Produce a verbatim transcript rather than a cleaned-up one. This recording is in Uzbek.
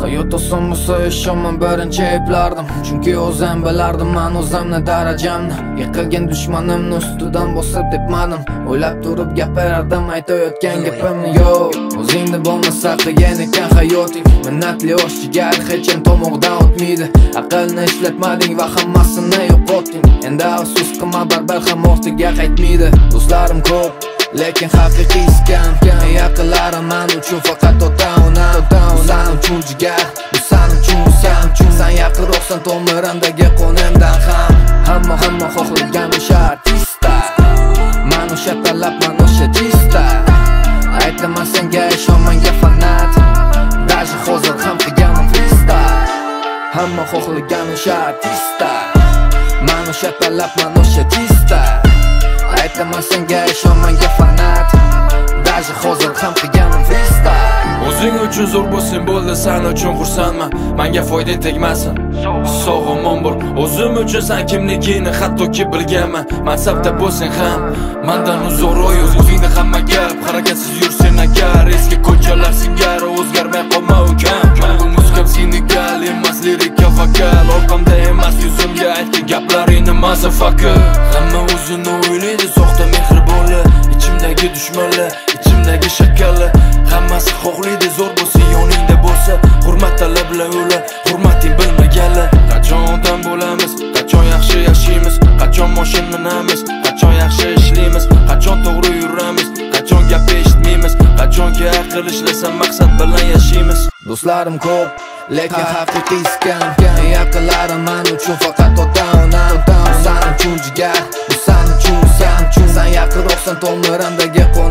Hayot oson bo'lsa ishonman birinchi eplardim. Chunki o'zim bilardim men o'zimni darajamni. Yiqilgan dushmanimni ustidan bosib debmadim. O'ylab turib gapirardim aytayotgan gapimni. Yo'q, o'zingda bo'lmasa qiyin ekan hayoting. Minnatli oshchigar hech kim tomoqdan o'tmaydi. Aqlni ishlatmading va hammasini yo'qotding. Endi afsus qilma, baribir ham ortiga qaytmaydi. Do'stlarim ko'p, lekin haqiqiy iskan. Yaqinlarim men uchun faqat ota-ona. San uchun jigar, bu san uchun, san uchun. San yaqinroqsan tomirimdagi qonimdan ham. Hamma hamma xohlagan o'sha artista. Men o'sha talabman, o'sha chista. Aytaman senga ishon, menga fanat. Даже hozir ham qilganim freestyle. Hamma xohlagan o'sha artista. Men o'sha talabman, o'sha chista. Aytaman senga ishon, menga fanat. Даже hozir ham qilganim freestyle. O'zing uchun zo'r bo'lsin bo'ldi, sen uchun xursandman. Menga foyda tegmasin. Sog' omon bo'l. O'zim uchun sen kimligingni hattoki bilganman. Mansabda bo'lsin ham mendan uzoq ro'yoz. O'zingda hamma gap, harakatsiz yursin agar. Eski ko'chalar singari o'zgarmay qolma ukam. Jungle muzikam sinigal emas, lirika vokal. Orqamda emas, yuzimga aytgan gaplaringni motherfucker. Hamma o'zini o'ylaydi, soxta mehribonlar. Ichimdagi dushmanlar, ichimdagi shakarlar. Hammasi xohlaydi zo'r bo'lsa, yoningda bo'lsa. Hurmat talablar ular, hurmating bilmaganlar. Qachon odam bo'lamiz, qachon yaxshi yashaymiz, qachon mashina minamiz, qachon yaxshi ishlaymiz, qachon to'g'ri yuramiz, qachon gap eshitmaymiz, qachonki aql ishlasa maqsad bilan yashaymiz. Do'stlarim ko'p, lekin haqiqiy iskan. Yaqinlarim men uchun faqat ota-ona. San uchun jigar, bu san uchun, san uchun. San yaqinroqsan tomirimdagi